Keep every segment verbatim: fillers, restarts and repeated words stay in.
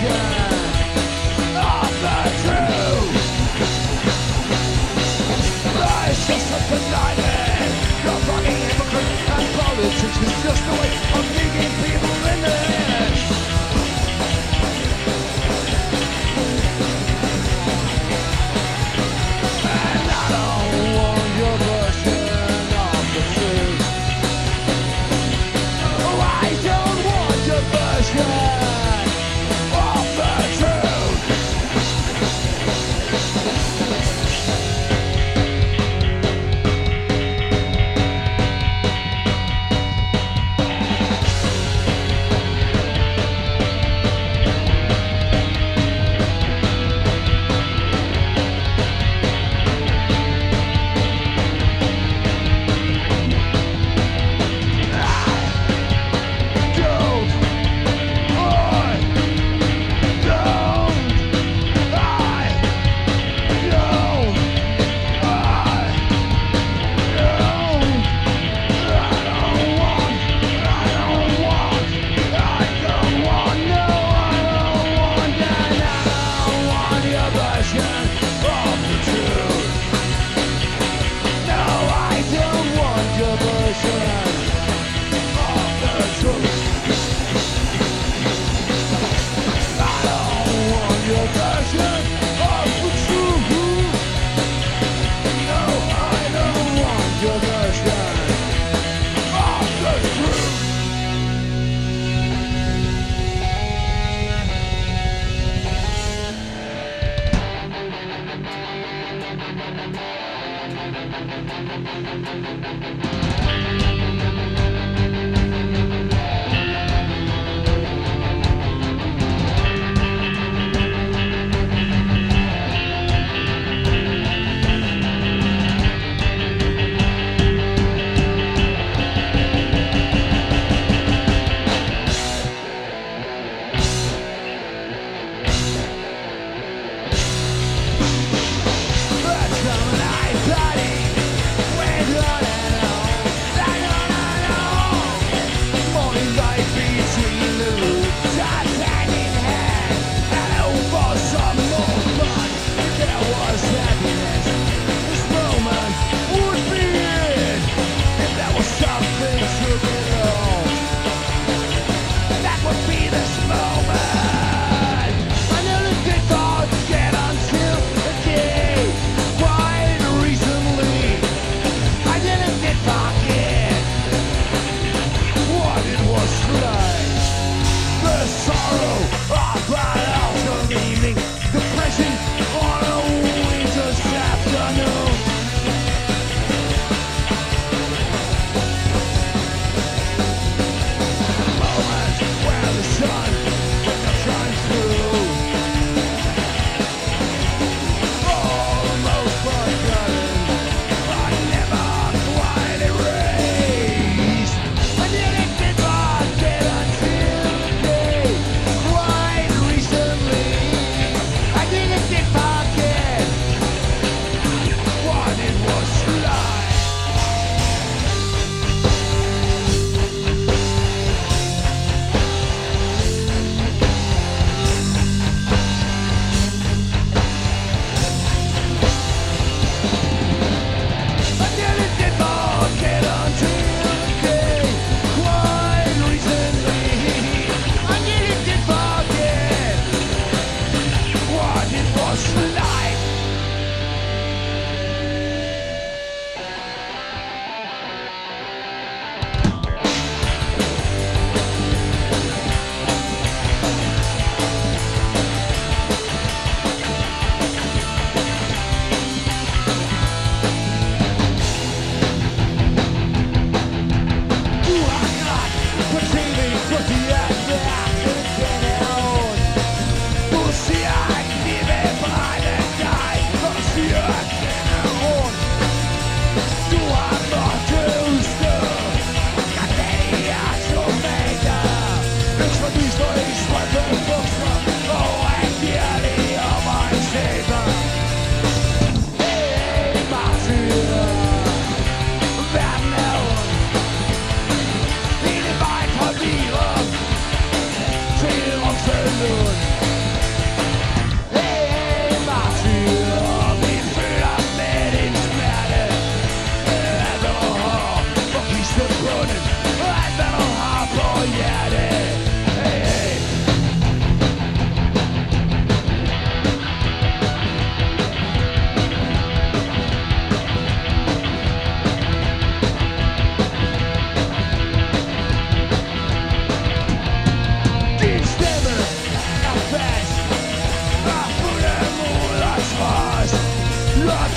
Coming, I party, we're running on.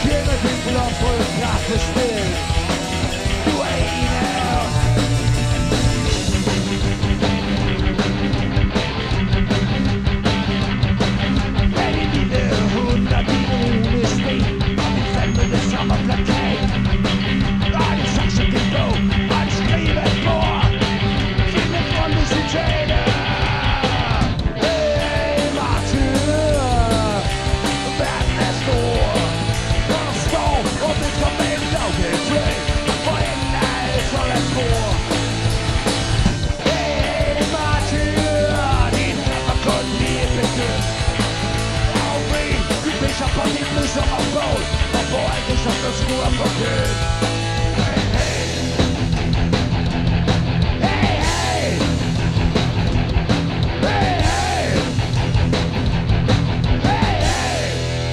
kender din blodbrød kaffestil. Du er en af os. Hvad er din lille hund og din rune sten? Og min fandmede sommerplakat. Og en sakse kan gå og en skrive for. Giv mig grunde citater. Hey Martin, verden er stor. Når der står, og det kommer en lavkæfte. For enden er et sådan spor. Hey Martin, din var kun lige begyndt. Og vi, vi pisser på dit blod som er bål. Og får alt det som der skruer på kød. Hey, hey. Hey, hey. Hey, hey. Hey, hey.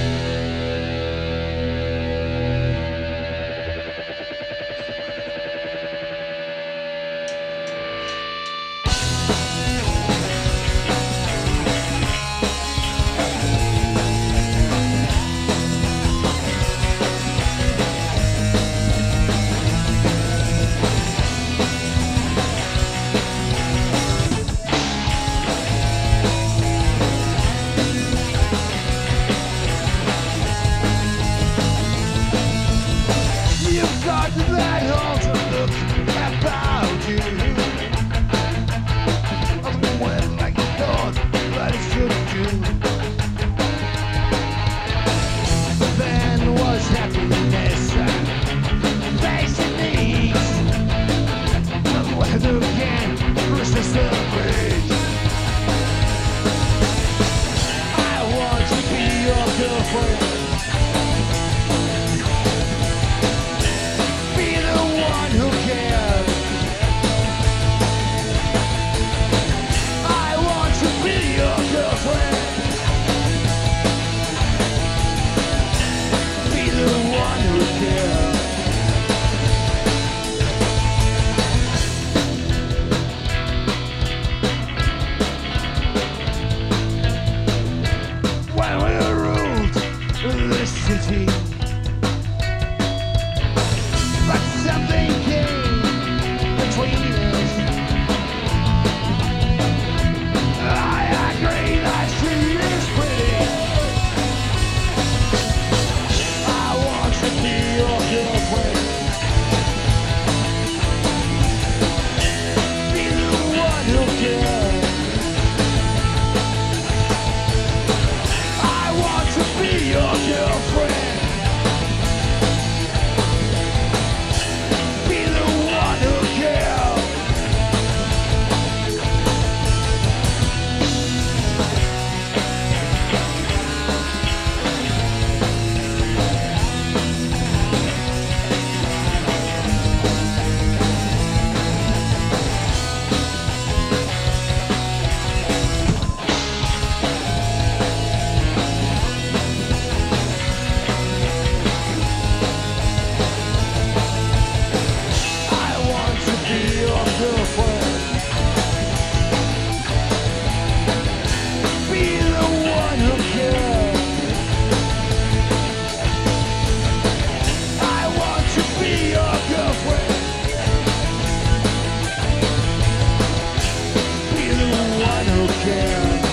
You've got that awesome look about you. I was going like you thought, but it should do. But then was happiness and basic needs. The weather can resist the bridge. I want to be your girlfriend. Be the one who cares. I want to be your girlfriend. Be the one who cares. When we ruled this city, but something came between us. I agree that she is pretty. I want to be your girlfriend. Be the one who cares. I want to be your girlfriend. Be the one who cares. I want to be your girlfriend. Be the one who cares. I want to be your girlfriend. Be the one who cares.